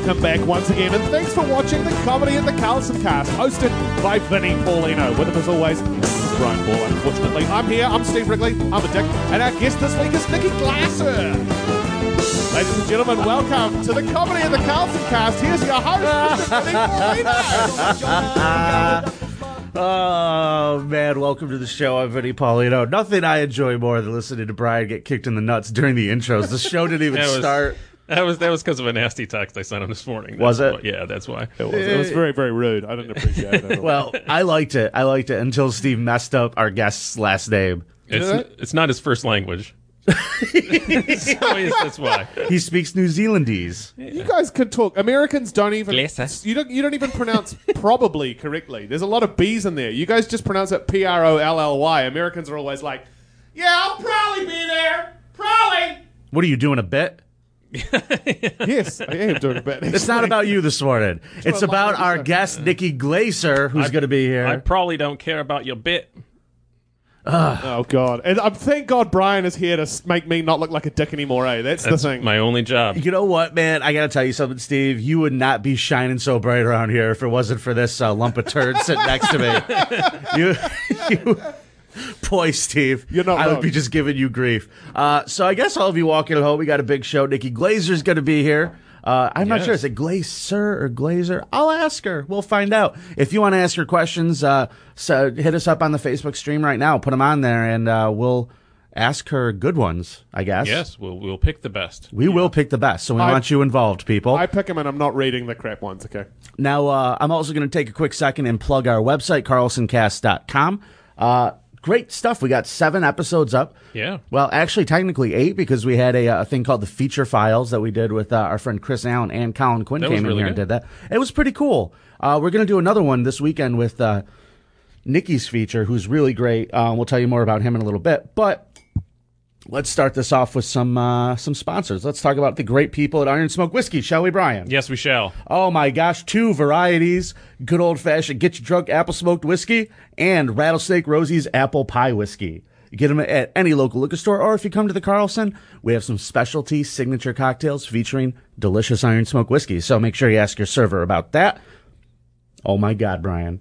welcome back once again, and thanks for watching the Comedy at the Carlson Cast, hosted by Vinny Paulino. With him as always, Brian Ball, unfortunately. I'm here, I'm Steve Wrigley, I'm a dick, and our guest this week is Nikki Glasser. Ladies and gentlemen, welcome to the Comedy at the Carlson Cast. Here's your host, Mr. Vinny Paulino. Oh, man, welcome to the show. I'm Vinny Paulino. Nothing I enjoy more than listening to Brian get kicked in the nuts during the intros. The show didn't even start. That was because of a nasty text I sent him this morning. Was it? Yeah, that's why. It was very, very rude. I didn't appreciate it. Well, I liked it until Steve messed up our guest's last name. It's not his first language. That's why. He speaks New Zealandese. You guys can talk. Americans don't even. Glasser. You don't even pronounce probably correctly. There's a lot of B's in there. You guys just pronounce it P-R-O-L-L-Y. Americans are always like, yeah, I'll probably be there. Probably. What are you doing, a bit? Yes, I am doing a bit. It's not about you this morning. It's about our guest, Nikki Glaser, who's going to be here. I probably don't care about your bit. Oh, God. And thank God Brian is here to make me not look like a dick anymore, eh? That's the thing. My only job. You know what, man? I got to tell you something, Steve. You would not be shining so bright around here if it wasn't for this lump of turd sitting next to me. You boy, Steve. You're not I wrong. would be just giving you grief. So I guess all of you walking at home, we got a big show. Nikki Glaser's going to be here. I'm not sure. Is it Glaser or Glazer? I'll ask her. We'll find out. If you want to ask her questions, so hit us up on the Facebook stream right now. Put them on there, and we'll ask her good ones, I guess. Yes, we'll pick the best. We will pick the best, so we want you involved, people. I pick them and I'm not reading the crap ones, okay? Now, I'm also going to take a quick second and plug our website, carlsoncast.com. Great stuff. We got 7 episodes up. Yeah. Well, actually, technically 8, because we had a thing called the Feature Files that we did with our friend Chris Allen, and Colin Quinn That came was in really here and good. did that. It was pretty cool. We're going to do another one this weekend with Nikki's feature, who's really great. We'll tell you more about him in a little bit. But let's start this off with some sponsors. Let's talk about the great people at Iron Smoke Whiskey, shall we, Brian? Yes, we shall. Oh my gosh, 2 varieties. Good old-fashioned get you drunk apple smoked whiskey and Rattlesnake Rosie's apple pie whiskey. You get them at any local liquor store, or if you come to the Carlson, we have some specialty signature cocktails featuring delicious Iron Smoke whiskey. So make sure you ask your server about that. Oh my God, Brian.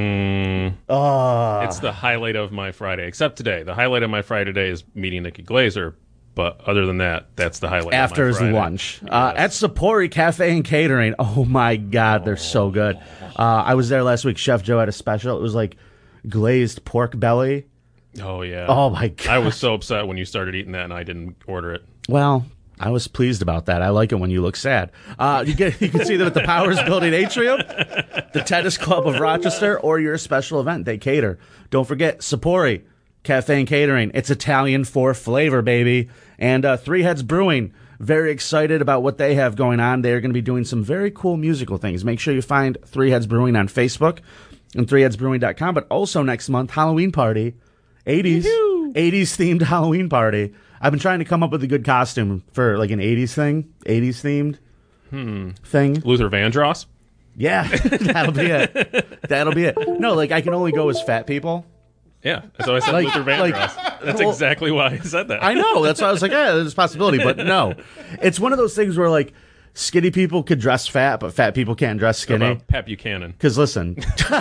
It's the highlight of my Friday, except today. The highlight of my Friday today is meeting Nikki Glaser, but other than that, that's the highlight After of my his Friday. lunch. At Sapori Cafe and Catering. Oh my God, they're so good. I was there last week. Chef Joe had a special. It was like glazed pork belly. Oh, yeah. Oh my God. I was so upset when you started eating that and I didn't order it. Well, I was pleased about that. I like it when you look sad. You can see them at the Powers Building Atrium, the Tennis Club of Rochester, or your special event. They cater. Don't forget, Sapori Cafe and Catering. It's Italian for flavor, baby. And Three Heads Brewing. Very excited about what they have going on. They're going to be doing some very cool musical things. Make sure you find Three Heads Brewing on Facebook and threeheadsbrewing.com. But also next month, Halloween party. 80s themed Halloween party. I've been trying to come up with a good costume for like an 80s thing, 80s themed thing. Luther Vandross? Yeah, that'll be it. No, like I can only go as fat people. Yeah, so I said Like- Luther like- Vandross. That's well- exactly why I said that. I know. That's why I was like, yeah, there's a possibility, but no. It's one of those things where like skinny people could dress fat, but fat people can't dress skinny. About Pat Buchanan. Because listen,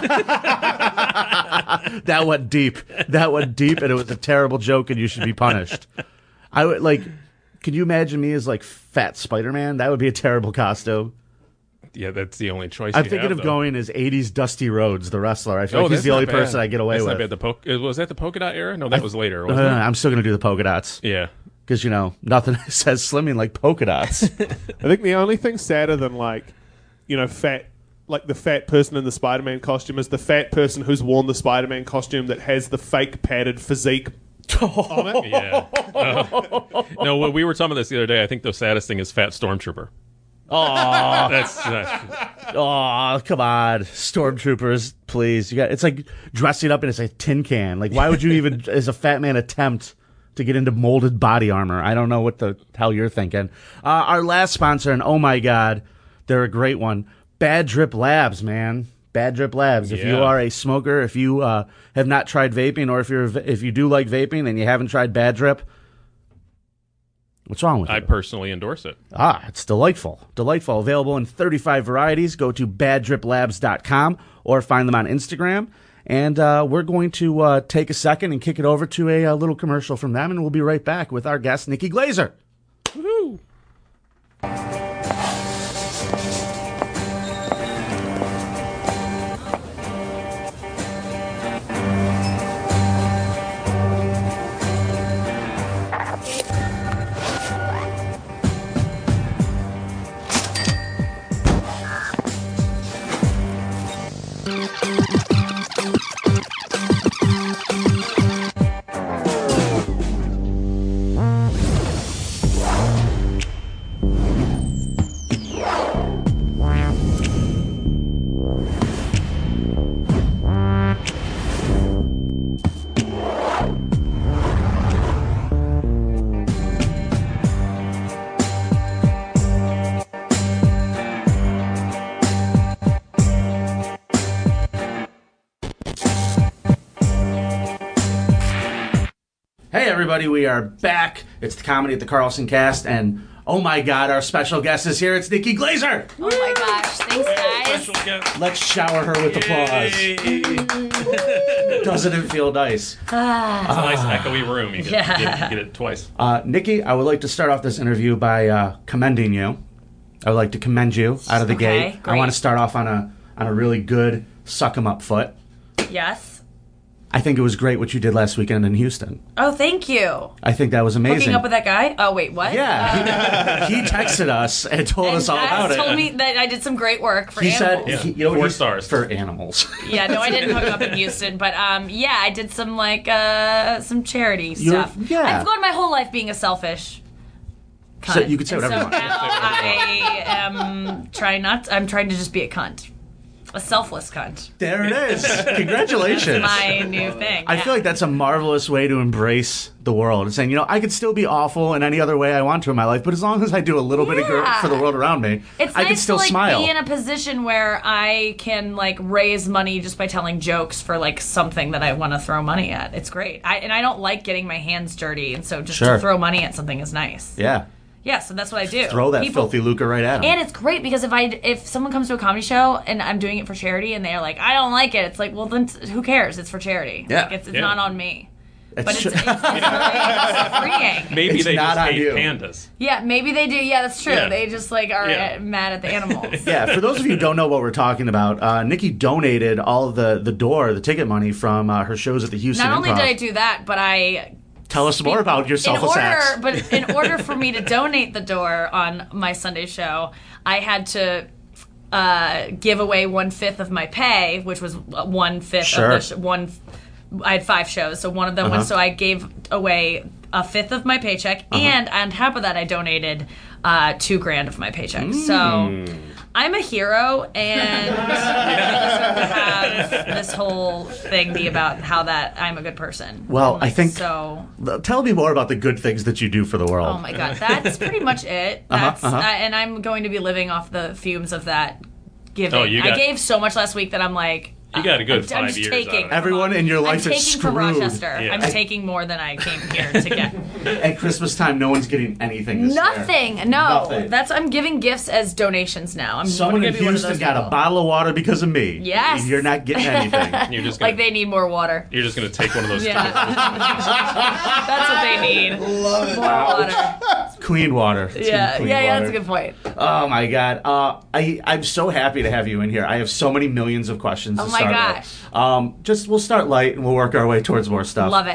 that went deep, and it was a terrible joke, and you should be punished. I would like. Could you imagine me as like fat Spider-Man? That would be a terrible costume. Yeah, that's the only choice I'm you thinking have, of though. going as 80s Dusty Rhodes, the wrestler. I feel like he's that's the only not bad. person I get away That's with. Not bad. Was that the polka dot era? No, that was later, wasn't it? I'm still going to do the polka dots. Yeah. Because, nothing says slimming like polka dots. I think the only thing sadder than fat, like the fat person in the Spider-Man costume is the fat person who's worn the Spider-Man costume that has the fake padded physique on it. Yeah. No, when we were talking about this the other day, I think the saddest thing is Fat Stormtrooper. Oh, That's come on. Stormtroopers, please. It's like dressing up in a tin can. Like, why would you even, as a fat man, attempt to get into molded body armor? I don't know what the hell you're thinking. Our last sponsor, and oh my God, they're a great one. Bad Drip Labs, man. Bad Drip Labs. If you Yeah. are a smoker, if you have not tried vaping, or if you do like vaping and you haven't tried Bad Drip, What's wrong with I it? personally endorse it. It's delightful. Delightful. Available in 35 varieties. Go to baddriplabs.com or find them on Instagram. And we're going to take a second and kick it over to a little commercial from them, and we'll be right back with our guest, Nikki Glazer. Woohoo! Hey, everybody, we are back. It's the Comedy at the Carlson Cast, and oh my God, our special guest is here. It's Nikki Glazer. Oh my gosh, thanks guys. Special guest. Let's shower her with applause. Yay. Doesn't it feel nice? It's a nice echoey room. You get it twice. Nikki, I would like to start off this interview by commending you. I would like to commend you out of the Okay, gate. I great. want to start off on a really good suck 'em up foot. Yes. I think it was great what you did last weekend in Houston. Oh, thank you. I think that was amazing. Hooking up with that guy? Oh, wait, what? Yeah, he texted us and told And us all about it. told me that I did some great work for He animals. said, Yeah, 4 he- stars. for animals. Yeah, no, I didn't hook up in Houston, but yeah, I did some some charity You're- stuff. yeah. I've gone my whole life being a selfish cunt. So you could say And whatever you so want. now I am I'm trying to just be a cunt. A selfless cunt. There it is. Congratulations. My new thing. I feel like that's a marvelous way to embrace the world and saying, you know, I could still be awful in any other way I want to in my life, but as long as I do a little bit of good Yeah. for the world around me, It's I nice can still to smile. be in a position where I can raise money just by telling jokes for something that I want to throw money at. It's great. I don't like getting my hands dirty, and so just Sure. to throw money at something is nice. Yeah. Yeah, so that's what I do. Throw that People- filthy lucre right at him. And it's great because if someone comes to a comedy show and I'm doing it for charity and they're like, I don't like it, it's like, well then who cares? It's for charity. Yeah. It's Yeah. not on me. It's But it's true. freeing. Maybe It's they not just on hate you. pandas. Yeah, maybe they do. Yeah, that's true. Yeah. They just are Yeah. mad at the animals. Yeah, for those of you who don't know what we're talking about, Nikki donated all of the ticket money from her shows at the Houston Not only Improv. did I do that, but I Tell us more about your selfless acts. But in order for me to donate the door on my Sunday show, I had to give away 1/5 of my pay, which was 1/5 Sure. of the I had 5 shows, so one of them was so I gave away 1/5 of my paycheck, and on top of that, I donated $2,000 of my paycheck. So. I'm a hero, and I deserve to have this whole thing be about how that I'm a good person. Well, And, I think- so. Tell me more about the good things that you do for the world. Oh my god, that's pretty much it. That's and I'm going to be living off the fumes of that giving. Oh, you got- I gave so much last week that I'm like. You got a good I'm 5 just years taking out of it. Everyone in your life I'm is taking from screwed. Rochester. Yeah. I'm taking more than I came here to get. At Christmas time, no one's getting anything this year. Nothing. No. Nothing. I'm giving gifts as donations now. I'm Someone in gonna be one of Houston those got a people. bottle of water because of me. Yes. And you're not getting anything. You're just gonna, Like they need more water. you're just gonna take one of those. Yeah. That's what they need. More water. Clean water. It's Yeah, clean yeah, water. that's a good point. Oh my god. I'm so happy to have you in here. I have so many millions of questions to Oh my start gosh. with. We'll start light and we'll work our way towards more stuff. Love it.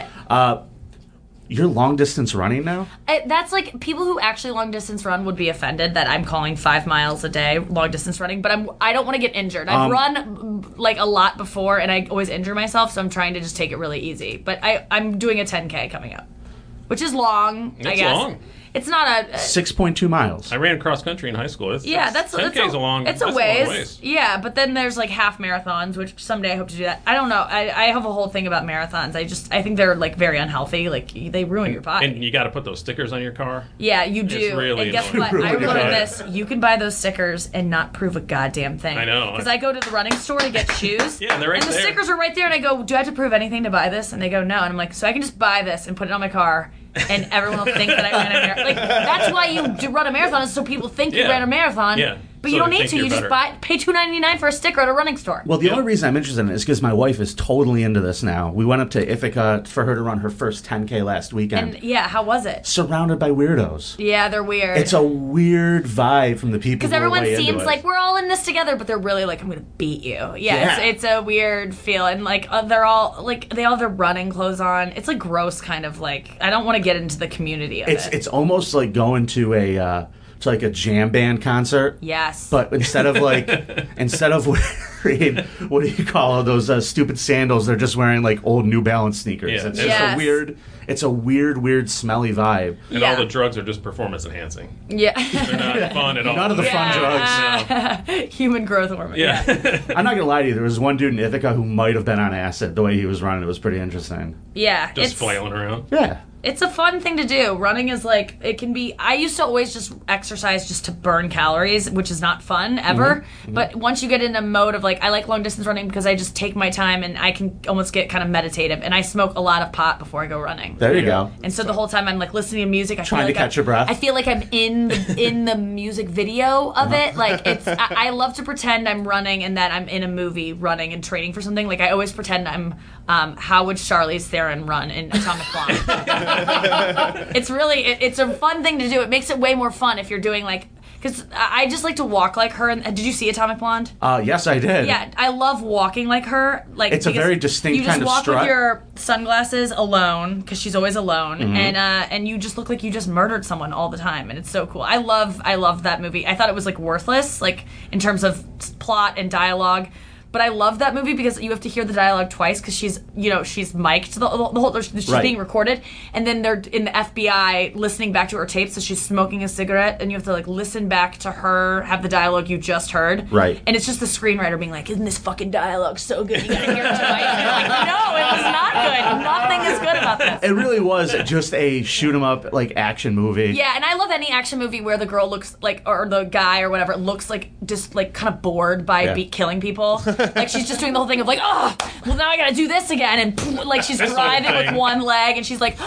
You're long distance running now? That's like people who actually long distance run would be offended that I'm calling 5 miles a day long distance running, but I don't want to get injured. I've run a lot before and I always injure myself, so I'm trying to just take it really easy. But I'm doing a 10K coming up, which is long, I It's guess. long. It's not a 6.2 miles. I ran cross country in high school. That's 10K is a long. It's that's a long ways. Yeah, but then there's half marathons, which someday I hope to do that. I don't know. I have a whole thing about marathons. I think they're very unhealthy. They ruin your body. And you got to put those stickers on your car. Yeah, you do. really and guess annoying. what? I Really learned annoying. this. You can buy those stickers and not prove a goddamn thing. I know. Because I go to the running store to get shoes. Yeah, they're right and the there. stickers are right there, and I go, do I have to prove anything to buy this? And they go, no. And I'm like, so I can just buy this and put it on my car and everyone will think that I ran a marathon. Like, that's why you run a marathon, is so people think you ran a marathon. Yeah. But So you don't they need think to. You you're just better. pay $2.99 for a sticker at a running store. Well, the only reason I'm interested in it is because my wife is totally into this now. We went up to Ithaca for her to run her first 10K last weekend. and yeah, how was it? Surrounded by weirdos. Yeah, they're weird. It's a weird vibe from the people. Because who are everyone way into seems it. like we're all in this together, but they're really like, I'm gonna beat you. Yeah, Yeah. It's a weird feel, and like they're all like they all have their running clothes on. It's like gross, kind of like I don't want to get into the community of it. It's almost like going to a jam band concert. Yes, But instead of wearing what do you call those stupid sandals, they're just wearing like old New Balance sneakers. Yeah. It's just Yes. a weird smelly vibe. And Yeah. all the drugs are just performance enhancing. yeah, They're not fun at all. None of the fun drugs. human growth hormone. Yeah. I'm not gonna lie to you. There was one dude in Ithaca who might have been on acid. The way he was running, it was pretty interesting. yeah. Just it's flailing around. Yeah. It's a fun thing to do. Running is like, it can be, I used to always just exercise just to burn calories, which is not fun ever. But once you get in a mode of like, I like long distance running because I just take my time and I can almost get kind of meditative. And I smoke a lot of pot before I go running. There you go. And so the whole time I'm like listening to music, I Trying feel to like catch your breath. I feel like I'm in the music video of it. Like I love to pretend I'm running and that I'm in a movie running and training for something. Like I always pretend I'm how would Charlize Theron run in Atomic Blonde? It's really it's a fun thing to do. It makes it way more fun if you're doing like, because I just like to walk like her. And did you see Atomic Blonde? Yes, I did. Yeah, I love walking like her. Like It's a because very distinct you just kind of walk strut. with your sunglasses alone because she's always alone, and you just look like you just murdered someone all the time, and it's so cool. I love that movie. I thought it was like worthless, like in terms of plot and dialogue. But I love that movie because you have to hear the dialogue twice because she's mic'd the whole she's Right. being recorded, and then they're in the FBI listening back to her tapes, so she's smoking a cigarette, and you have to like listen back to her have the dialogue you just heard. Right. And it's just the screenwriter being like, "Isn't this fucking dialogue so good? You gotta hear it twice." And you're like, "No, it was not good. Nothing is good about this." It really was just a shoot 'em up like action movie. Yeah, and I love any action movie where the girl looks like, or the guy or whatever, looks like just like kind of bored by Yeah. killing people. Like she's just doing the whole thing of like, oh, well now I gotta do this again, and like she's This driving whole with thing. one leg, and she's like,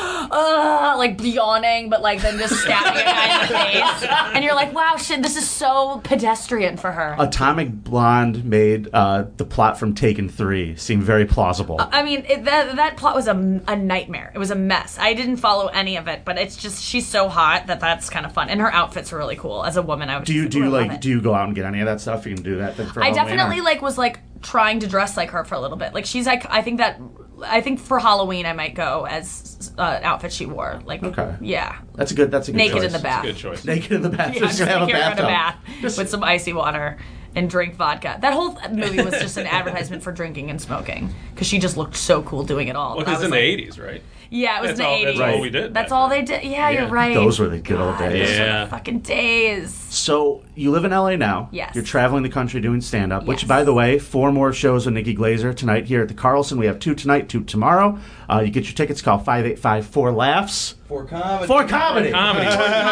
like yawning, but like then just stabbing a guy in the face, and you're like, wow, shit, this is so pedestrian for her. Atomic Blonde made the plot from Taken 3 seem very plausible. I mean, that plot was a nightmare. It was a mess. I didn't follow any of it, but it's just she's so hot that's kind of fun, and her outfits are really cool. As a woman, I would. do you love it. do you go out and get any of that stuff? You can do that then for I Halloween, definitely or- was trying to dress like her for a little bit. Like she's like, I think for Halloween I might go as outfit she wore. Like, Okay. yeah, That's a good naked choice. in the bath. Good choice. Naked in the bath. Yeah, just just have a take her in a bathtub. bath Just- with some icy water and drink vodka. That whole movie was just an advertisement for drinking and smoking because she just looked so cool doing it all. Well, I because was in the like- 80s, right? Yeah, it was That's in the all- 80s. that's all we did That's back all then. they did. Yeah, Yeah. you're right. Those were the good old God, days. those were Yeah. the fucking days. So you live in LA now. Yes. You're traveling the country doing stand up, which Yes. by the way, 4 more shows with Nikki Glazer tonight here at the Carlson. We have 2 tonight, 2 tomorrow. You get your tickets, call 585-4-LAUGHS. For comedy. For comedy. Comedy.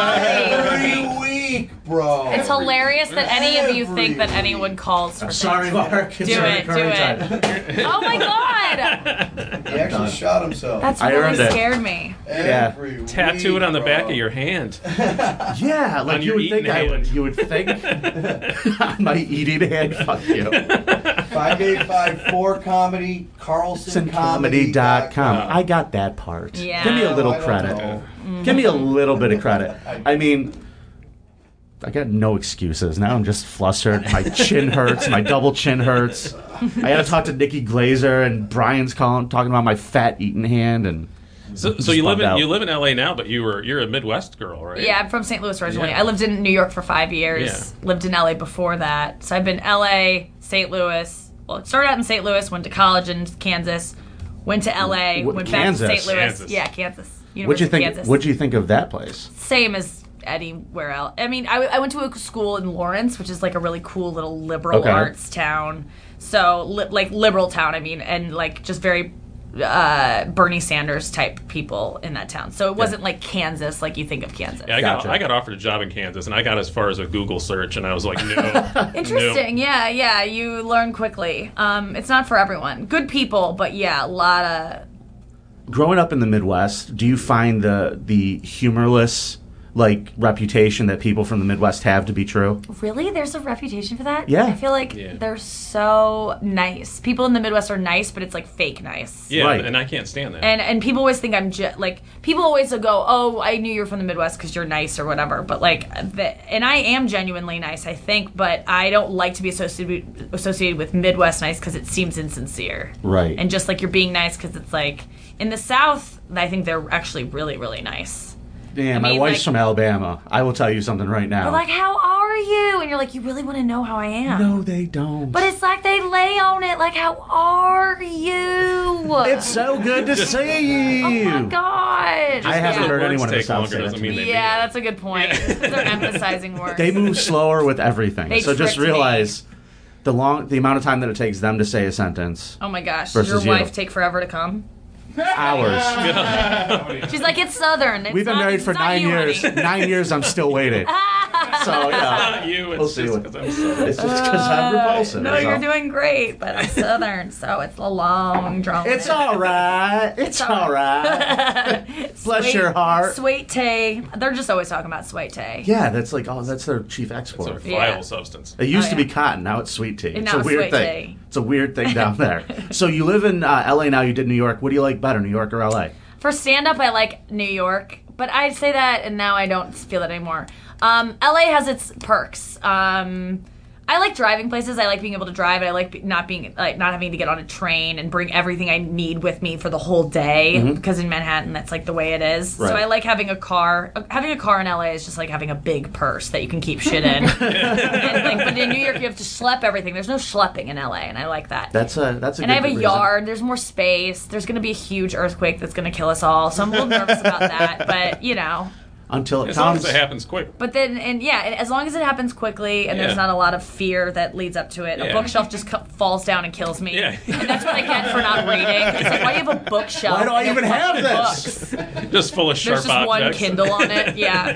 Every week, bro. It's hilarious that any of you think that Every anyone calls for Sorry, Mark. It's Do a it, do recurring it. time. Oh my god! He actually shot himself. That's I really earned it. scared me. Every week, Tattoo it on the bro. back of your hand. Yeah, like On you your would think eating I would. hand. You would think on my eating hand. Fuck you. 5854 comedy, CarlsonComedy.com. I got that part. Yeah. Give me a little I don't credit. know. Give me a little bit of credit. I mean, I got no excuses. Now I'm just flustered. My chin hurts. My double chin hurts. I got to talk to Nikki Glazer, and Brian's talking about my fat eating hand, and So Just you live bummed out. in LA now, but you're a Midwest girl, right? Yeah, I'm from St. Louis originally. Yeah. I lived in New York for 5 years. Yeah. Lived in LA before that. So I've been LA, St. Louis. Well, it started out in St. Louis, went to college in Kansas, went to LA, What- went Kansas? back to St. Louis. Kansas. Yeah, Kansas. what'd University you of think? Kansas. What'd you think of that place? Same as anywhere else. I mean, I went to a school in Lawrence, which is like a really cool little liberal Okay. arts town. So, like liberal town, I mean, and like just very Bernie Sanders type people in that town. So it wasn't like Kansas, like you think of Kansas. Yeah, Gotcha. I got offered a job in Kansas, and I got as far as a Google search, and I was like, no. Interesting. Yeah, you learn quickly. It's not for everyone. Good people, but yeah, a lot of growing up in the Midwest, do you find the humorless reputation that people from the Midwest have to be true? Really? There's a reputation for that? Yeah. I feel like they're so nice. People in the Midwest are nice, but it's like fake nice. Yeah, Right. and I can't stand that. And people always think I'm people always go, oh, I knew you were from the Midwest because you're nice or whatever. But and I am genuinely nice, I think, but I don't like to be associated with Midwest nice because it seems insincere. Right. And just like you're being nice because it's like in the South, I think they're actually really, really nice. Yeah, I my mean, wife's from Alabama. I will tell you something right now. They're like, how are you? And you're like, you really want to know how I am? No, they don't. But it's like they lay on it, like, how are you? It's so good to see you. Oh my god! I haven't heard Words anyone in the take South longer say that doesn't to mean me. they mean Yeah, it. that's a good point. They're emphasizing words. They move slower with everything. They So just tricked me. realize the amount of time that it takes them to say a sentence. Oh my gosh! Versus Does your you. wife take forever to come? Hours. She's like, it's Southern. It's We've been not- married it's for not 9 you, years. honey. 9 years, I'm still waiting. So, yeah. Not you. It's We'll see just what- because I'm so. It's just because I'm repulsive. No, that's you're all. doing great, but I'm Southern, so it's a long drawn. It's all right. It's all right. Bless your heart. Sweet tea. They're just always talking about sweet tea. Yeah, that's that's their chief It's a export. vital substance. It used Oh, to be yeah. cotton. Now it's sweet tea. And It's now a it's weird sweet thing. tea. It's a weird thing down there. So you live in L.A. now. You did New York. What do you like better, New York or L.A.? For stand-up, I like New York, but I say that, and now I don't feel that anymore. LA has its perks. I like driving places. I like being able to drive. I like not having to get on a train and bring everything I need with me for the whole day. Because in Manhattan, that's like the way it is. Right. So I like having a car. Having a car in LA is just like having a big purse that you can keep shit in. But in New York, you have to schlep everything. There's no schlepping in LA, and I like that. That's a And good I have a reason. yard. There's more space. There's going to be a huge earthquake that's going to kill us all. So I'm a little nervous about that. But, Until it As long comes. as it happens quick. But then, and as long as it happens quickly and Yeah. there's not a lot of fear that leads up to it, a Yeah. bookshelf just falls down and kills me. Yeah. And that's what I get for not reading. It's like, why do you have a bookshelf? Why do I and even they're have fucking this? books? Just full of sharp There's just one objects. Kindle on it.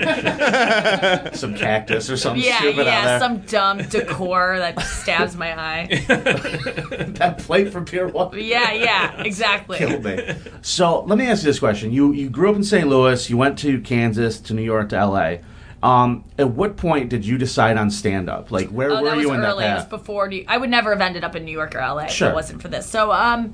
Yeah. Some cactus or something Yeah, stupid out there. some dumb decor that stabs my eye. That plate from Pier 1 Yeah, exactly. killed me. So let me ask you this question. You grew up in St. Louis. You went to Kansas, to New York, to L.A. At what point did you decide on stand-up? Like, where Oh, were that was you in early. that It was path? before. I would never have ended up in New York or LA Sure. if it wasn't for this. So,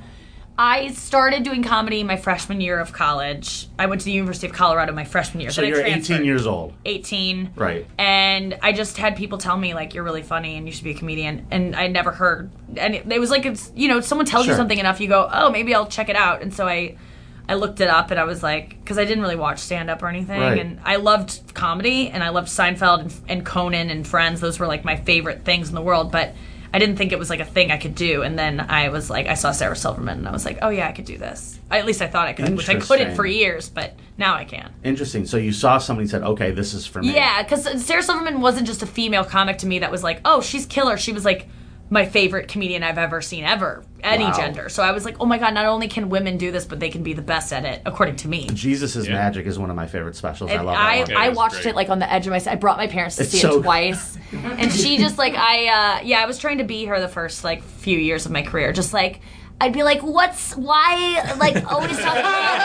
I started doing comedy my freshman year of college. I went to the University of Colorado my freshman year. So then I you're transferred. 18 years old. 18. Right. And I just had people tell me, like, you're really funny and you should be a comedian. And I never heard. And it was like, it's, someone tells you Sure. something enough, you go, oh, maybe I'll check it out. And so I looked it up and I was like, because I didn't really watch stand-up or anything. Right. And I loved comedy and I loved Seinfeld and Conan and Friends. Those were like my favorite things in the world. But I didn't think it was like a thing I could do. And then I was like, I saw Sarah Silverman and I was like, oh yeah, I could do this. At least I thought I could, which I couldn't Interesting. for years, but now I can. Interesting. So you saw somebody and said, okay, this is for me. Yeah, because Sarah Silverman wasn't just a female comic to me that was like, oh, she's killer. She was like my favorite comedian I've ever seen ever, any Wow. gender. So I was like, oh my God, not only can women do this, but they can be the best at it, according to me. Jesus' Yeah. Magic is one of my favorite specials. I And love that one. Yeah, I it was watched great. it like on the edge of my seat. I brought my parents to It's see so- it twice, and she just like I was trying to be her the first like few years of my career. Just like I'd be like, why like always talking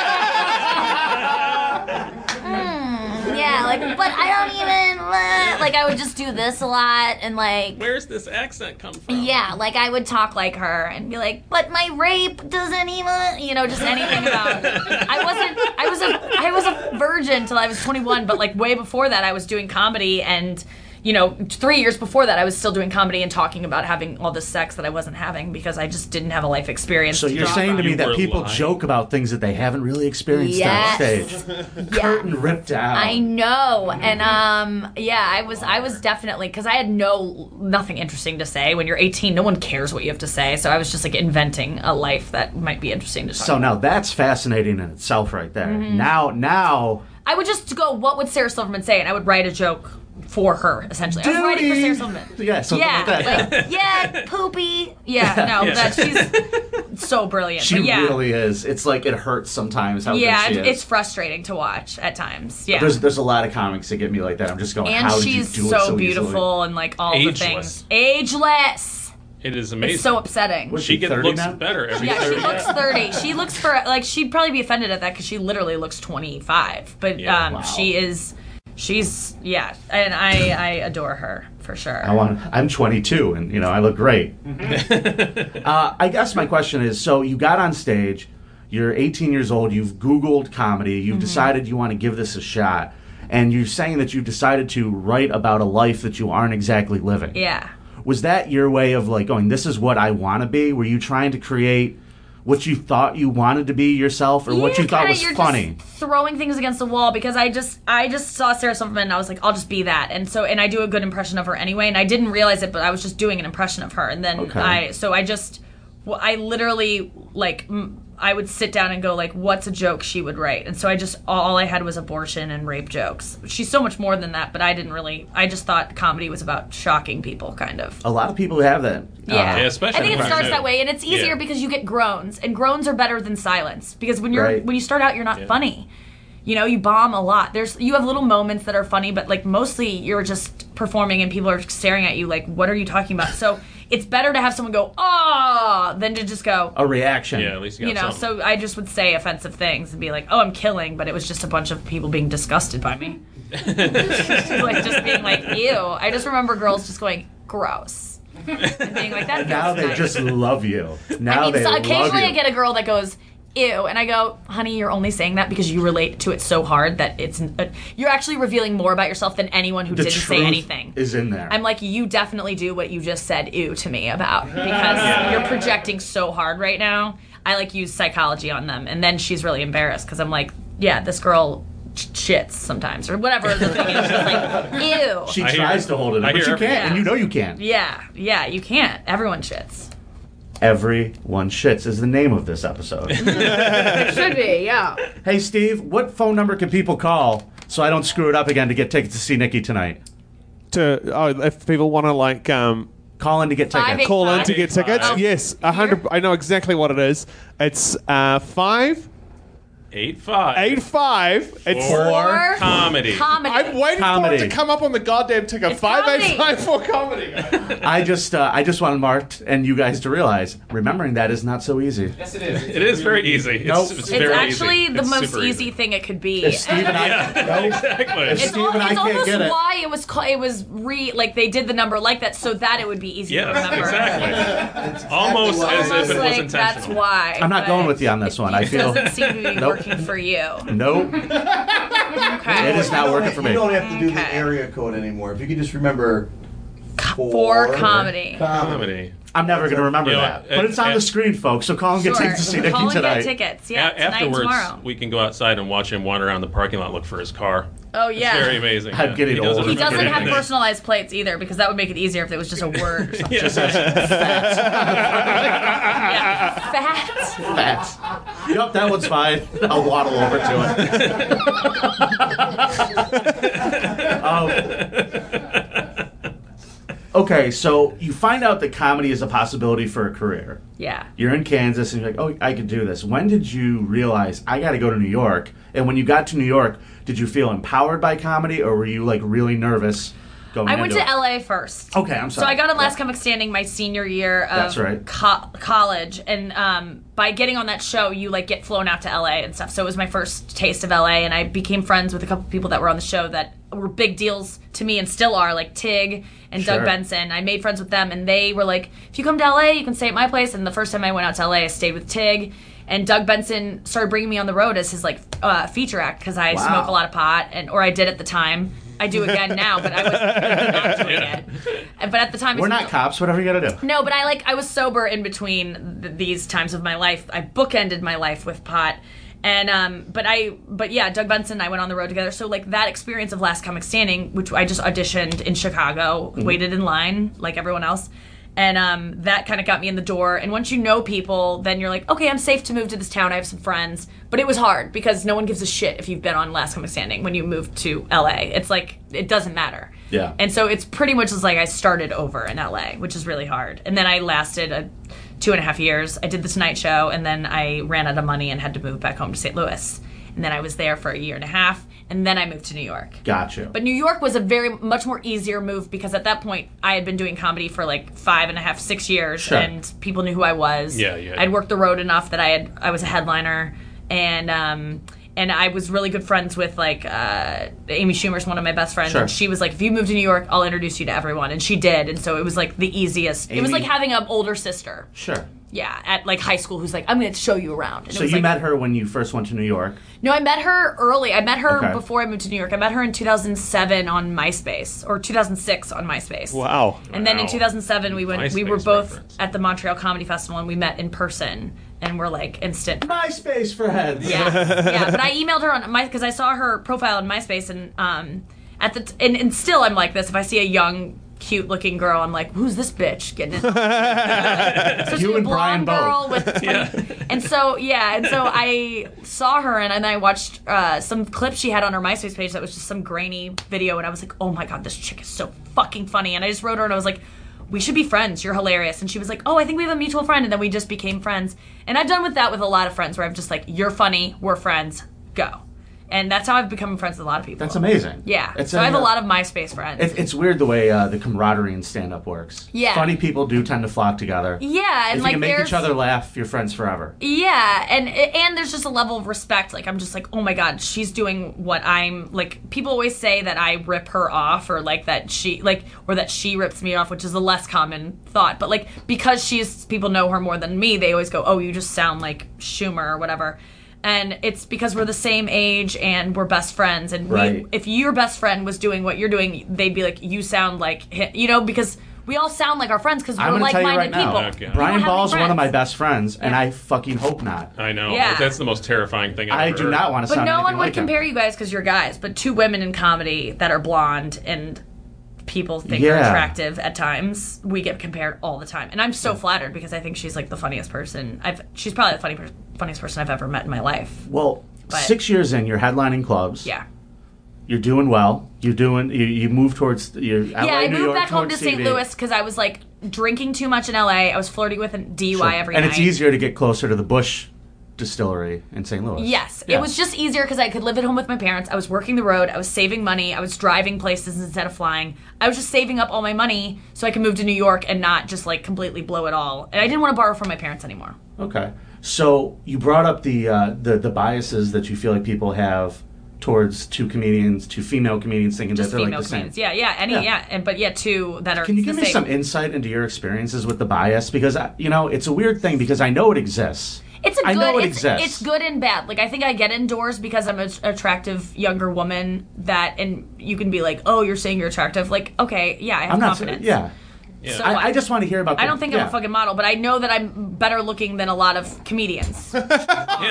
yeah, like but I don't even like I would just do this a lot and like. Where's this accent come from? Yeah, like I would talk like her and be like, but my rape doesn't even, just anything about. I was a virgin till I was 21, but like way before that, I was doing comedy and. 3 years before that, I was still doing comedy and talking about having all this sex that I wasn't having because I just didn't have a life experience. So to you're draw saying to from. me You that were people lying. joke about things that they haven't really experienced on Yes. stage. Yeah. Curtain ripped out. I know, and I was definitely because I had nothing interesting to say. When you're 18, no one cares what you have to say, so I was just like inventing a life that might be interesting to talk So about. now that's fascinating in itself, right there. Mm-hmm. Now, I would just go, what would Sarah Silverman say? And I would write a joke for her, essentially. I was writing for Duty. Sarah Silverman. Yeah, something like that. yeah, poopy. Yeah, no, Yeah. that she's so brilliant. she but yeah. really is. It's like it hurts sometimes how Yeah, good she is. it's frustrating to watch at times. Yeah. There's a lot of comics that get me like that. I'm just going, And how she's did you do so it so beautiful easily? and like all Ageless. the things. Ageless. It is amazing. It's so upsetting. Was she 30 looks now? better every Yeah, year. she looks 30. She looks she'd probably be offended at that because she literally looks 25. But Yeah. Wow. she's and I adore her for sure. I'm 22, and I look great. I guess my question is: so you got on stage, you're 18 years old, you've Googled comedy, you've decided you want to give this a shot, and you're saying that you've decided to write about a life that you aren't exactly living. Yeah. Was that your way of like going, this is what I want to be? Were you trying to create what you thought you wanted to be yourself, or what you thought was you're funny? Just throwing things against the wall because I just saw Sarah Silverman and I was like, I'll just be that. And I do a good impression of her anyway, and I didn't realize it, but I was just doing an impression of her. And then Okay. I literally like I would sit down and go like, what's a joke she would write? And so all I had was abortion and rape jokes. She's so much more than that, but I just thought comedy was about shocking people, kind of. A lot of people have that. Yeah, especially I think in it the starts cartoon. that way, and it's easier Yeah. because you get groans, and groans are better than silence. Because when Right. you start out, you're not funny. You bomb a lot. You have little moments that are funny, but like mostly you're just performing, and people are staring at you like, "What are you talking about?" So it's better to have someone go "ah" than to just go. A reason. Yeah, at least you got something. So I just would say offensive things and be like, "Oh, I'm killing," but it was just a bunch of people being disgusted by me, like just being like, "Ew." I just remember girls just going, "Gross," and being like, "That." Now feels they nice." just love you. Now they so love occasionally you. I get a girl that goes, "Ew," and I go, "Honey, you're only saying that because you relate to it so hard that you're actually revealing more about yourself than anyone who The didn't say truth anything." is in there. I'm like, you definitely do what you just said "ew" to me about because you're projecting so hard right now. I like use psychology on them, and then she's really embarrassed because I'm like, yeah, this girl shits sometimes or whatever the thing is. She's like, ew. She I hear- tries to hold it in, I but hear you every- can't, and Yeah. you know you can't. Yeah, you can't. Everyone shits. Everyone shits is the name of this episode. It should be, yeah. Hey, Steve, what phone number can people call so I don't screw it up again to get tickets to see Nikki tonight? If people want to Call in to get tickets. 585. call in to get tickets, Oh. yes, 100. I know exactly what it is. It's 585. It's For comedy. Comedy. I'm waiting for Comedy. it to come up on the goddamn ticker. It's 585 for comedy. I just wanted Mark and you guys to realize, remembering that is not so easy. Yes, it is. It is very easy. Nope. It's It's very actually easy. the It's most super easy thing it could be. If Steve and I, Exactly. If It's, Steve and I it's can't almost get it. why it was like they did the number like that so that it would be easy to Yes, remember. exactly. Almost why. as if Almost it was like intentional. that's why. I'm not but going with you on this one. I It feel doesn't seem to be Nope. working for you. nope. Okay. It is not working for me. You don't have to do the Okay. area code anymore. If you could just remember For comedy. Comedy. I'm never going to remember You know, that. But it's on and- the screen, folks. So call and get Sure. tickets to see Nikki Call and tonight. get tickets. Yeah, tonight and Afterwards, tomorrow. we can go outside and watch him wander around the parking lot, look for his car. Oh It's yeah. very amazing. I'm getting doesn't old. He remember doesn't have anything. personalized plates either because that would make it easier if it was just a word or something. Just as fat. Yeah. Fat. Fat. Yep, that one's fine. I'll waddle over to it. Okay, so you find out that comedy is a possibility for a career. Yeah. You're in Kansas and you're like, oh, I could do this. When did you realize I got to go to New York? And when you got to New York, did you feel empowered by comedy or were you like really nervous going I went into to it? LA first. Okay, I'm So sorry. I got on Last Comic Standing my senior year of That's right. college, and by getting on that show, you like get flown out to LA and stuff. So it was my first taste of LA, and I became friends with a couple people that were on the show that were big deals to me and still are, like Tig and Sure. Doug Benson. I made friends with them, and they were like, "If you come to LA, you can stay at my place." And the first time I went out to LA, I stayed with Tig. And Doug Benson started bringing me on the road as his like feature act because I Wow. smoke a lot of pot, or I did at the time. I do again now, but I was not doing it. But at the time, We're it's- not cops. Whatever you got to do. No, but I was sober in between these times of my life. I bookended my life with pot, and but yeah, Doug Benson and I went on the road together. So like that experience of Last Comic Standing, which I just auditioned in Chicago, waited in line like everyone else. And that kind of got me in the door. And once you know people, then you're like, okay, I'm safe to move to this town. I have some friends. But it was hard because no one gives a shit if you've been on Last Comic Standing when you move to LA. It's like, it doesn't matter. Yeah. And so it's pretty much just like I started over in LA, which is really hard. And then I lasted 2.5 years. I did the Tonight Show, and then I ran out of money and had to move back home to St. Louis. and then I was there for a year and a half, and then I moved to New York. Gotcha. But New York was a much more easier move because at that point I had been doing comedy for like 5.5, 6 years, Sure. and people knew who I was. Yeah, yeah. I'd worked the road enough that I was a headliner, and I was really good friends with like Amy Schumer's one of my best friends, Sure. and she was like, if you move to New York, I'll introduce you to everyone, and she did, and so it was like the easiest. It was Amy- like having an older sister. Sure. Yeah, at like high school, who's like, I'm going to show you around. And it So was you like, met her when you first went to New York. No, I met her early. I met her Okay. before I moved to New York. I met her in 2007 on MySpace, or 2006 on MySpace. Wow. And then in Wow. 2007, we went. We were MySpace both reference. at the Montreal Comedy Festival, and we met in person, and we're like instant. MySpace for heads. Yeah, yeah. But I emailed her on because I saw her profile on MySpace, and and still I'm like this. If I see a young, cute-looking girl, I'm like, who's this bitch getting in? Especially You a and Brian blonde girl both. with and so I saw her and I watched some clips she had on her MySpace page that was just some grainy video, and I was like, oh my god, this chick is so fucking funny, and I just wrote her and I was like, we should be friends, you're hilarious. And she was like, oh, I think we have a mutual friend, and then we just became friends. And I've done with that with a lot of friends where I'm just like, you're funny, we're friends, go. And that's how I've become friends with a lot of people. That's amazing. Yeah. It's So I have a lot of MySpace friends. It's weird the way the camaraderie in stand-up works. Yeah. Funny people do tend to flock together. yeah, and If like you can make there's each other laugh, you're friends forever. Yeah, and there's just a level of respect. Like, I'm just like, oh my god, she's doing what I'm like. People always say that I rip her off, or like that she or that she rips me off, which is a less common thought. But like, because people know her more than me, they always go, oh, you just sound like Schumer or whatever. And it's because we're the same age and we're best friends. And Right. if your best friend was doing what you're doing, they'd be like, you sound like him, because we all sound like our friends because I'm we're going to tell you like-minded right now, people. Okay. We Brian don't have Ball's any one of my friends. best friends, and Yeah. I fucking hope not. I know. Yeah. That's the most terrifying thing I've I ever do heard. not want to But sound no anything one would like him. compare you guys because you're guys. But two women in comedy that are blonde and people think are Yeah. attractive at times, we get compared all the time. And I'm so flattered because I think she's like the funniest person. She's probably the funniest person I've ever met in my life. Well, But- 6 years in, you're headlining clubs. Yeah. You're doing well. You move towards your LA, Yeah, I New moved York, back home to towards St. TV. Louis because I was like drinking too much in LA. I was flirting with a DUI Sure. every and night. it's easier to get closer to the Bush distillery in St. Louis. Yes, Yeah. it was just easier because I could live at home with my parents. I was working the road. I was saving money. I was driving places instead of flying. I was just saving up all my money so I could move to New York and not just like completely blow it all. And I didn't want to borrow from my parents anymore. Okay. So you brought up the biases that you feel like people have towards two female comedians thinking Just that they're female like the same. comedians. Yeah. But two that are Can you the give me same. some insight into your experiences with the bias? Because it's a weird thing because I know it exists. I know it exists. It's good and bad. Like, I think I get indoors because I'm an attractive younger woman and you can be like, oh, you're saying you're attractive. Like, okay, yeah, I have I'm not confidence. yeah. So I just want to hear about. I don't think I'm a fucking model, but I know that I'm better looking than a lot of comedians. That's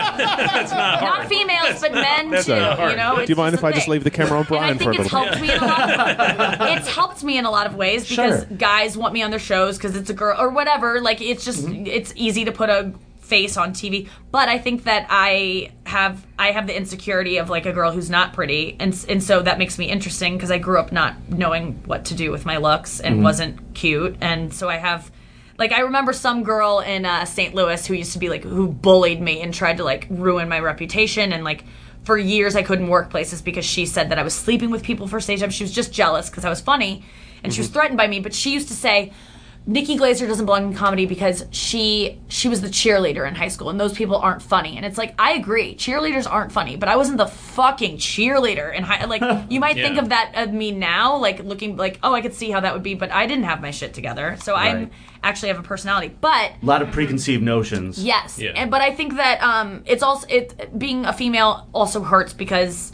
not hard. Not females, but men That's too. not hard. You know. Do you mind if I just leave the camera on Brian and I for a think it's little bit? helped me in a lot of, it's helped me in a lot of ways because Sure. guys want me on their shows because it's a girl or whatever. Like, it's just Mm-hmm. it's easy to put a face on TV. But I think that I have the insecurity of like a girl who's not pretty, and so that makes me interesting because I grew up not knowing what to do with my looks and Mm-hmm. wasn't cute, and so I have. Like, I remember some girl in St. Louis who used to be, like, who bullied me and tried to, like, ruin my reputation. And, like, for years I couldn't work places because she said that I was sleeping with people for stage time. She was just jealous because I was funny. And she was threatened by me. But she used to say, Nikki Glaser doesn't belong in comedy because she was the cheerleader in high school. And those people aren't funny. And it's like, I agree. Cheerleaders aren't funny. But I wasn't the fucking cheerleader in high. Like, you might think Yeah. of that of me now, like, looking like, oh, I could see how that would be. But I didn't have my shit together. So Right. I'm actually have a personality. But A lot of preconceived notions. yes, Yeah. but I think that it's also being a female also hurts because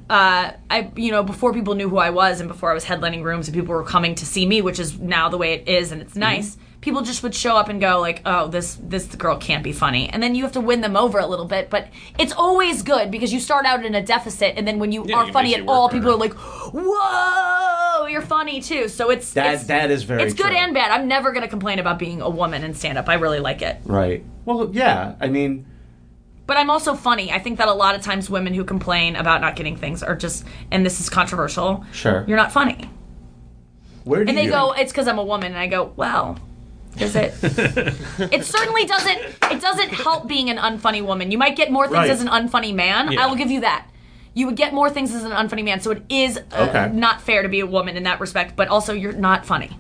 before people knew who I was and before I was headlining rooms and people were coming to see me, which is now the way it is and it's nice. People just would show up and go like, oh, this girl can't be funny, and then you have to win them over a little bit. But it's always good because you start out in a deficit, and then when you Yeah, are it funny makes at you work all, harder. people are like, whoa, you're funny too. So that is very it's good true. and bad. I'm never gonna complain about being a woman in stand up. I really like it. Right. Well, yeah. I mean, But I'm also funny. I think that a lot of times women who complain about not getting things are just, and this is controversial, Sure. you're not funny. where do And they you go, it's because I'm a woman. And I go, well, Does it? It certainly doesn't. It doesn't help being an unfunny woman. You might get more things Right. as an unfunny man. Yeah. I will give you that. You would get more things as an unfunny man. So it is Okay. not fair to be a woman in that respect. But also, you're not funny.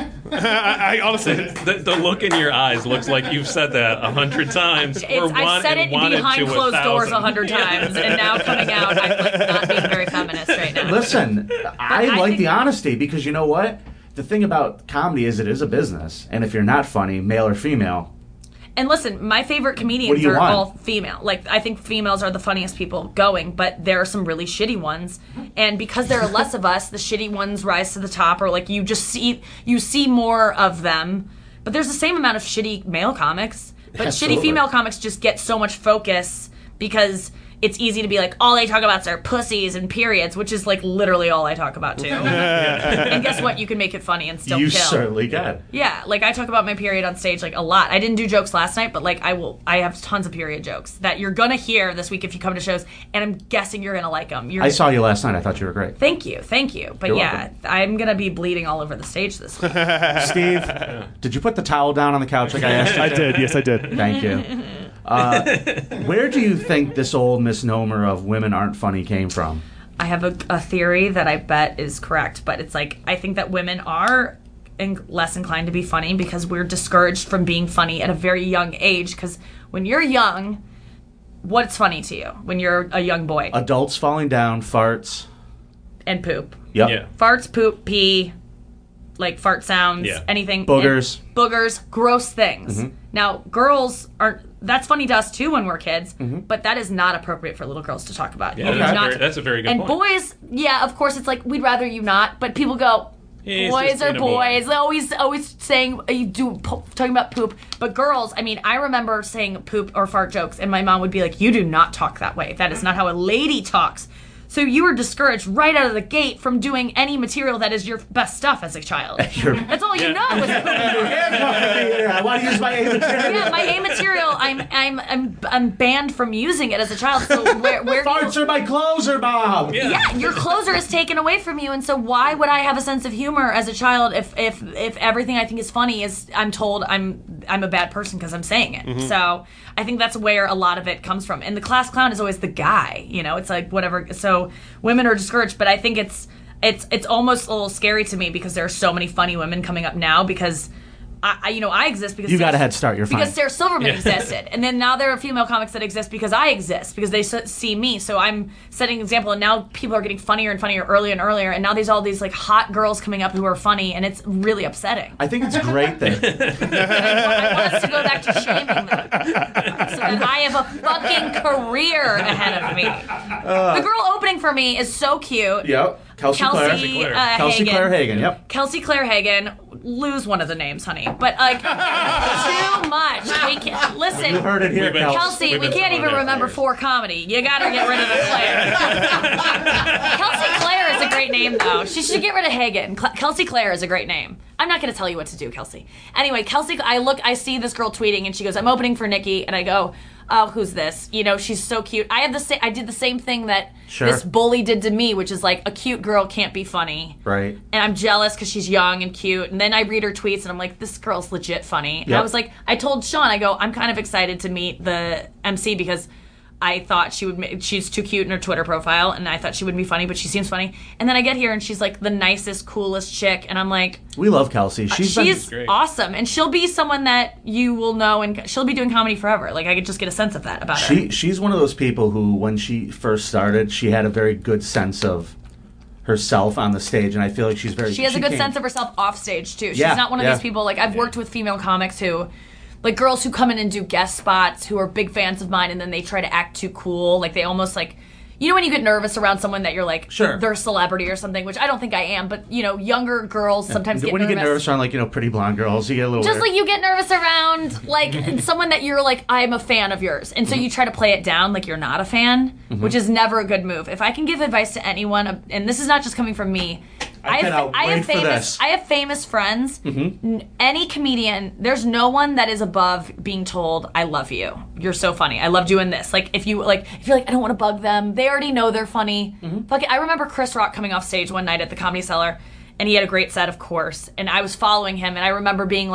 I honestly, The look in your eyes looks like you've said that 100 times. I've said it behind closed doors 100 times, and now coming out, I'm like not being very feminist right now. Listen, I I like think- the honesty because you know what? The thing about comedy is it is a business, and if you're not funny, male or female, And listen, my favorite What comedians do you are want? all female. Like, I think females are the funniest people going, but there are some really shitty ones. And because there are less of us, the shitty ones rise to the top, or like you see more of them. But there's the same amount of shitty male comics. But Absolutely. shitty female comics just get so much focus because it's easy to be like, all they talk about are pussies and periods, which is like literally all I talk about too. And guess what? You can make it funny and still you kill. certainly can. Yeah, like I talk about my period on stage like a lot. I didn't do jokes last night, but like I have tons of period jokes that you're gonna hear this week if you come to shows, and I'm guessing you're gonna like them. I saw you last night. I thought you were great. Thank you. But You're yeah, welcome. I'm gonna be bleeding all over the stage this week. Steve, did you put the towel down on the couch like I asked you? I did. Yes, I did. Thank you. Where do you think this old misnomer of women aren't funny came from? I have a theory that I bet is correct, but it's like I think that women are less inclined to be funny because we're discouraged from being funny at a very young age. Because when you're young, what's funny to you when you're a young boy? Adults falling down, farts. And poop. Yep. Yeah. Farts, poop, pee, like fart sounds, Yeah. anything. Boogers. Boogers, gross things. Now, girls aren't. That's funny to us too when we're kids, but that is not appropriate for little girls to talk about. Yeah, You that's do not- that's a very good and point. boys, yeah, of course, it's like we'd rather you not, but people go. He's Boys just are being a boy. boys. They're always saying you do talking about poop, but girls. I mean, I remember saying poop or fart jokes, and my mom would be like, "You do not talk that way. That is not how a lady talks." So you were discouraged right out of the gate from doing any material that is your best stuff as a child. That's all you know is poop. I want to use my A material. Yeah, my A material. I'm banned from using it as a child. So where do you, Farts are my closer, Bob. yeah, your closer is taken away from you, and so why would I have a sense of humor as a child if everything I think is funny is I'm told I'm a bad person because I'm saying it. So I think that's where a lot of it comes from. And the class clown is always the guy, it's like whatever. So women are discouraged, but I think it's almost a little scary to me because there are so many funny women coming up now because I exist because You got a head start. You're fine. because Sarah Silverman existed, and then now there are female comics that exist because I exist because they see me. So I'm setting an example, and now people are getting funnier and funnier earlier and earlier, and now there's all these like hot girls coming up who are funny, and it's really upsetting. I think it's great that I want us to go back to shaming them so that I have a fucking career ahead of me. The girl opening for me is so cute. Yep. Kelsey Clare. Kelsey Clare Hagen. Yep. Kelsey Clare Hagen. Lose one of the names, honey. But like, too much. We can't listen. You heard it here, We've been- Kelsey. Kelsey, We've we been can't talking even about remember that. 4 comedy. You gotta get rid of the Claire. Kelsey Clare is a great name, though. She should get rid of Hagen. Kelsey Clare is a great name. I'm not gonna tell you what to do, Kelsey. Anyway, Kelsey, I see this girl tweeting, and she goes, "I'm opening for Nikki," and I go, "Oh, who's this?" She's so cute. I did the same thing that Sure. this bully did to me, which is like a cute girl can't be funny. Right. And I'm jealous because she's young and cute. And then I read her tweets and I'm like, this girl's legit funny. And I Yep. was like, I told Sean, I go, I'm kind of excited to meet the MC because I thought she's too cute in her Twitter profile, and I thought she wouldn't be funny, but she seems funny. And then I get here and she's like the nicest, coolest chick, and I'm like, We love Kelsey. She's she's awesome, and she'll be someone that you will know, and she'll be doing comedy forever. Like I could just get a sense of that about her. she's one of those people who, when she first started, she had a very good sense of herself on the stage, and I feel like she's very. She has a good sense of herself off stage too. She's Yeah, not one of yeah. these people like I've worked with female comics who, like girls who come in and do guest spots who are big fans of mine, and then they try to act too cool. Like they almost like, when you get nervous around someone that you're like, Sure. they're a celebrity or something, which I don't think I am, but younger girls sometimes get when nervous. you get nervous around pretty blonde girls, you get a little. Just weird. like you get nervous around like someone that you're like, I'm a fan of yours, and so you try to play it down like you're not a fan, which is never a good move. If I can give advice to anyone, and this is not just coming from me, I cannot wait for this. I have famous friends. Any comedian, there's no one that is above being told, "I love you. You're so funny. I love doing this." Like if you're like, I don't want to bug them. They already know they're funny. Fuck it. I remember Chris Rock coming off stage one night at the Comedy Cellar. And he had a great set, of course. And I was following him, and I remember being like,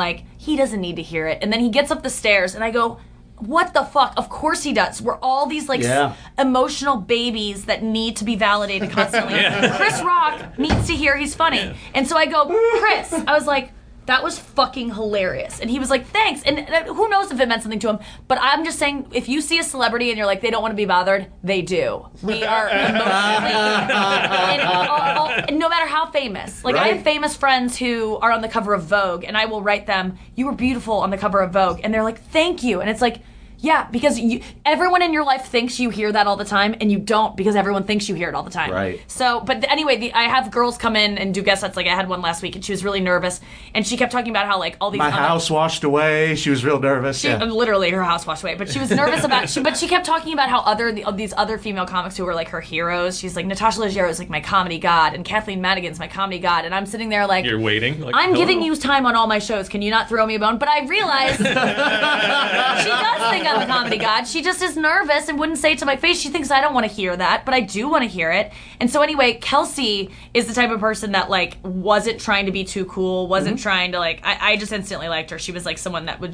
he doesn't need to hear it. And then he gets up the stairs, and I go, what the fuck? Of course he does. We're all these like emotional babies that need to be validated constantly. Chris Rock needs to hear he's funny. And so I go, Chris, I was like, that was fucking hilarious. And he was like, thanks. And who knows if it meant something to him. But I'm just saying, if you see a celebrity and you're like, they don't want to be bothered, they do. We are emotionally, and no matter how famous. Like, I have famous friends who are on the cover of Vogue, and I will write them, you were beautiful on the cover of Vogue. And they're like, thank you. And it's like, yeah, because everyone in your life thinks you hear that all the time, and you don't because everyone thinks you hear it all the time. Right. So, but anyway, I have girls come in and do guest sets. Like I had one last week, and she was really nervous, and she kept talking about how like all these. My house washed away. She was real nervous. Literally, her house washed away, but she was nervous about. But she kept talking about how these other female comics who were like her heroes. She's like, Natasha Leggero is like my comedy god, and Kathleen Madigan's my comedy god, and I'm sitting there like, you're waiting. Like, I'm giving you time on all my shows. Can you not throw me a bone? But I realized she does think I'm a comedy god. She just is nervous and wouldn't say it to my face. She thinks I don't want to hear that, but I do want to hear it. And so anyway, Kelsey is the type of person that like wasn't trying to be too cool, wasn't trying to like, I just instantly liked her. She was like someone that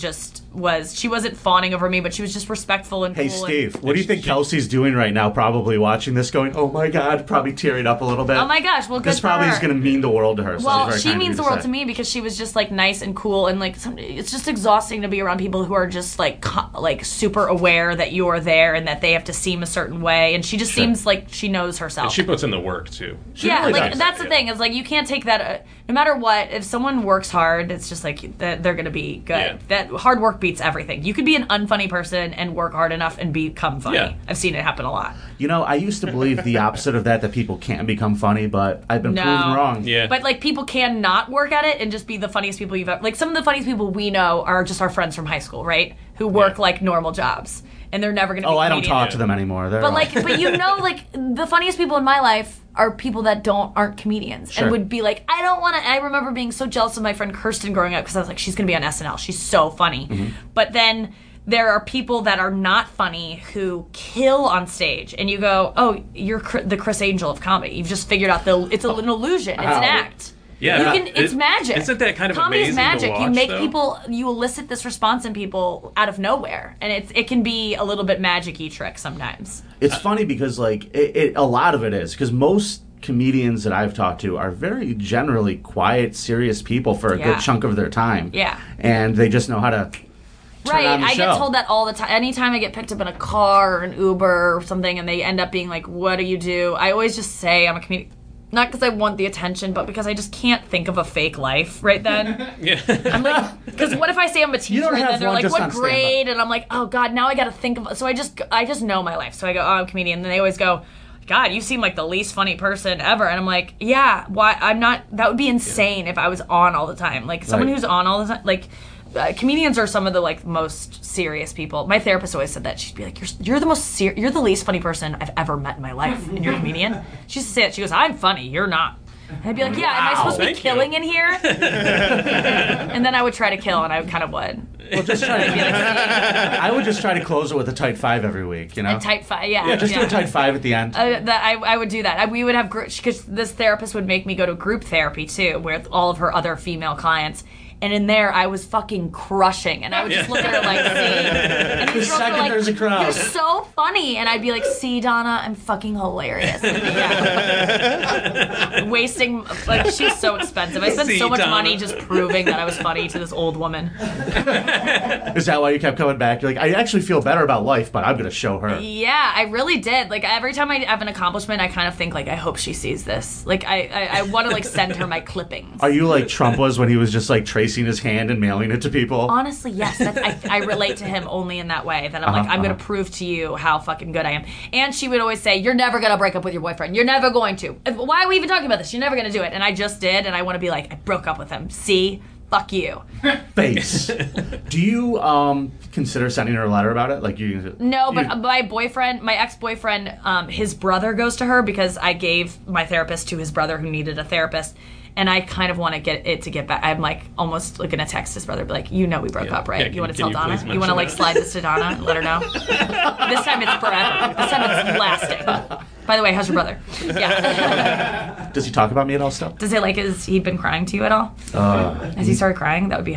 she wasn't fawning over me, but she was just respectful and Hey, cool. Steve, what do you think Kelsey's doing right now, probably watching this going, oh my God, probably tearing up a little bit? Oh my gosh, well, good This for probably her. is going to mean the world to her. So Well, it's she very kind of means you the to world say. to me because she was just like nice and cool, and like it's just exhausting to be around people who are just like super aware that you are there and that they have to seem a certain way, and she just seems like she knows herself. And she puts in the work too. Yeah, really like does. that's the thing. Is like you can't take that. No matter what, if someone works hard, it's just like they're going to be good. Yeah. That hard work beats everything. You could be an unfunny person and work hard enough and become funny. Yeah. I've seen it happen a lot. You know, I used to believe the opposite of that people can't become funny, but I've been proven wrong. Yeah. But like people can not work at it and just be the funniest people you've ever. Like some of the funniest people we know are just our friends from high school, right? Who work like normal jobs and they're never going to. Oh, be I don't comedians. talk to them anymore. They're But like, but you know, like the funniest people in my life are people that aren't comedians Sure. and would be like, I don't want to. I remember being so jealous of my friend Kirsten growing up because I was like, she's going to be on SNL. She's so funny. But then there are people that are not funny who kill on stage, and you go, oh, you're the Chris Angel of comedy. You've just figured out it's an illusion. It's an act. Yeah, It's magic. Isn't that kind of Comedy amazing is magic. to watch, you make though? people, you elicit this response in people out of nowhere, and it can be a little bit magic-y trick sometimes. it's funny because like a lot of it is because most comedians that I've talked to are very generally quiet, serious people for a Yeah. good chunk of their time. Yeah. And they just know how to turn Right, on the I show. get told that all the time. Anytime I get picked up in a car or an Uber or something, and they end up being like, "What do you do?" I always just say I'm a comedian. Not because I want the attention, but because I just can't think of a fake life right then. Yeah. I'm like, because what if I say I'm a teacher don't and have then they're one like, just what on stand-up. grade? And I'm like, oh God, now I got to think of. So I just know my life. So I go, oh, I'm a comedian. And then they always go, God, you seem like the least funny person ever. And I'm like, yeah, why? I'm not. That would be insane if I was on all the time. Like someone Right. who's on all the time, like. Comedians are some of the like most serious people. My therapist always said that. She'd be like, "You're the least funny person I've ever met in my life, and you're a comedian." She used to say that. She goes, "I'm funny. You're not." And I'd be like, "Yeah, am I supposed to be Thank you. killing in here?" And then I would try to kill, and I kind of would. Well, just try I'd be to, like, "See, I would just try to close it with a tight 5 every week, you know? a type 5, yeah. Yeah, just do a tight 5 at the end. That I would do that. We would have because this therapist would make me go to group therapy too, with all of her other female clients. And in there, I was fucking crushing, and I would just look at her like, "See." And The these girls were second like, there's a crowd. "You're so funny," and I'd be like, "See, Donna, I'm fucking hilarious." Yeah. Wasting like she's so expensive. I spent See, so much Donna. money just proving that I was funny to this old woman. Is that why you kept coming back? You're like, I actually feel better about life, but I'm going to show her. Yeah, I really did. Like every time I have an accomplishment, I kind of think like, I hope she sees this. Like I want to like send her my clippings. Are you like Trump was when he was just like tracing his hand and mailing it to people? Honestly, yes. I relate to him only in that way. That I'm like, I'm going to prove to you how fucking good I am. And she would always say, "You're never going to break up with your boyfriend. You're never going to. Why are we even talking about this? You're never going to do it." And I just did. And I want to be like, I broke up with him. See? Fuck you. Face. Do you consider sending her a letter about it? Like you? No, but my ex-boyfriend, his brother goes to her because I gave my therapist to his brother who needed a therapist. And I kind of want to get back. I'm like almost going to text his brother, be like, "You know we broke up, right? Yeah, you want to can tell you Donna? please You want to like mention slide this to Donna and let her know? This time it's forever. This time it's lasting." By the way, how's your brother? Yeah. Does he talk about me at all still? Does it like, has he been crying to you at all? Has he started crying? That would be hot.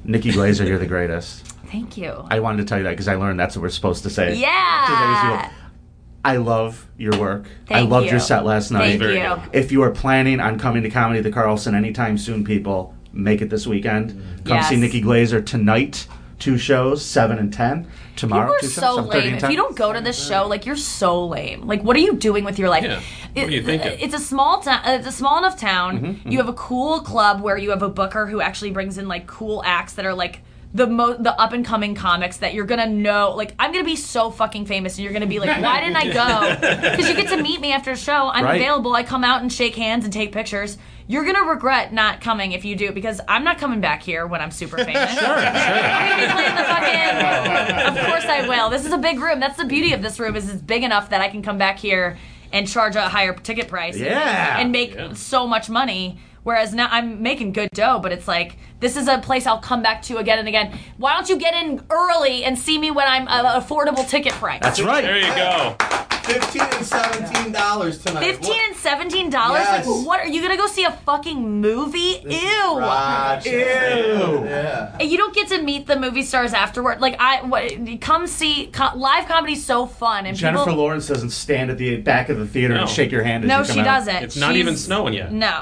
Nikki Glazer, you're the greatest. Thank you. I wanted to tell you that because I learned that's what we're supposed to say. Yeah. I love your work. I Thank loved you. your set last night. Thank you. If you are planning on coming to Comedy at the Carlson anytime soon, people, make it this weekend. Come see Yes. Nikki Glazer tonight. 2 shows, 7 and 10. Tomorrow, People are 2 shows, so 7:30 lame. and If 10. you don't go to this show, like, you're so lame. Like, what are you doing with your life? Yeah. What are you thinking? It's a small town. It's a small enough town. Mm-hmm, You have a cool club where you have a booker who actually brings in like cool acts that are like the up and coming comics that you're gonna know. Like, I'm gonna be so fucking famous, and you're gonna be like, why didn't I go? Because you get to meet me after a show. I'm Right. available. I come out and shake hands and take pictures. You're gonna regret not coming if you do, because I'm not coming back here when I'm super famous. I'm gonna be playing the fucking. Of course I will. This is a big room. That's the beauty of this room, is it's big enough that I can come back here and charge a higher ticket price. Yeah. And make so much money. Whereas now I'm making good dough, but it's like, this is a place I'll come back to again and again. Why don't you get in early and see me when I'm an affordable ticket price? That's right. There you go. $15 and $17 tonight. $15 and $17? Yes. Like, what? Are you going to go see a fucking movie? Ew. Ew. Yeah. And you don't get to meet the movie stars afterward. Like, come see, live comedy's so fun. And Jennifer people, Lawrence doesn't stand at the back of the theater No. and shake your hand as no, you come she out. doesn't. It's not even snowing yet. No.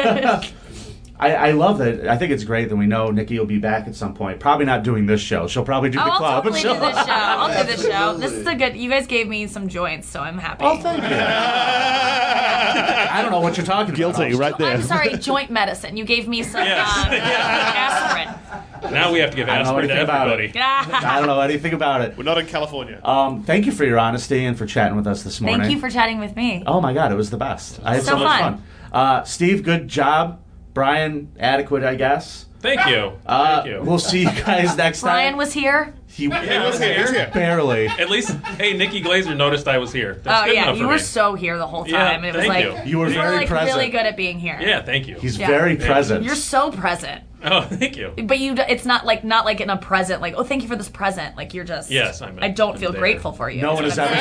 I love that. I think it's great that we know Nikki will be back at some point. Probably not doing this show. She'll probably do the I'll club. totally do this show. I'll do this show. Absolutely. This is a good. You guys gave me some joints, so I'm happy. Oh, thank you. I don't know what you're talking Guilty, about. right there. I'm sorry, joint medicine. You gave me some Yes. aspirin. Now we have to give I don't know aspirin to anything about everybody. I don't know anything about it. We're not in California. Thank you for your honesty and for chatting with us this morning. Thank you for chatting with me. Oh my God, it was the best. I had so, So much fun. fun. Steve, good job. Brian, adequate, I guess. Thank you. Thank you. We'll see you guys next time. Brian was here. He Yeah, I was here. barely. At least, hey, Nikki Glazer noticed I was here. That's Oh good yeah, enough you for were me. so here the whole Yeah, time. It was thank like you. You were you very like present. really good at being here. Yeah, thank you. He's Yeah. very present. You're so present. Oh, thank you. But it's not like in a present, like, oh, thank you for this present. Like, you're just. Yes, I don't feel there. grateful for you. no one has ever.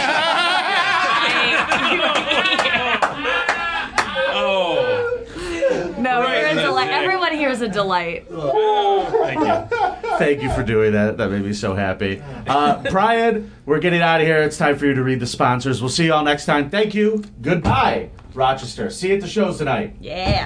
Oh, No, Right, you're a that's delight. it. Everyone here is a delight. thank you. Thank you for doing that. That made me so happy. Brian, we're getting out of here. It's time for you to read the sponsors. We'll see you all next time. Thank you. Goodbye, Rochester. See you at the shows tonight. Yeah.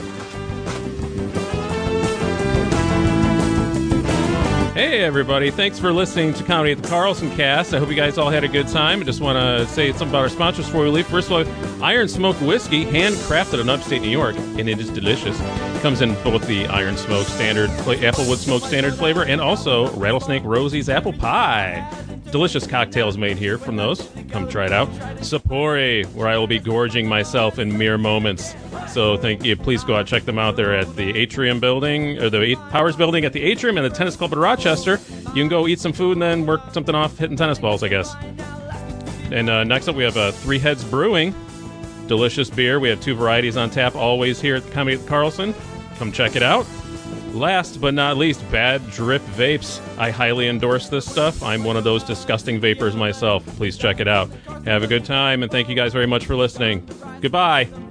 Hey, everybody. Thanks for listening to Comedy at the Carlson Cast. I hope you guys all had a good time. I just want to say something about our sponsors before we leave. First of all, Iron Smoke Whiskey, handcrafted in upstate New York, and it is delicious. It comes in both the Iron Smoke Standard, Applewood Smoke Standard flavor, and also Rattlesnake Rosie's Apple Pie. Delicious cocktails made here from those. Come try it out. Sapori, where I will be gorging myself in mere moments. So thank you. Please go out, check them out. They're at the Atrium Building, or the Powers Building at the Atrium and the Tennis Club in Rochester. You can go eat some food and then work something off hitting tennis balls, I guess. And next up, we have Three Heads Brewing. Delicious beer. We have 2 varieties on tap, always here at the Comedy at the Carlson. Come check it out. Last but not least, Bad Drip Vapes. I highly endorse this stuff. I'm one of those disgusting vapors myself. Please check it out. Have a good time, and thank you guys very much for listening. Goodbye.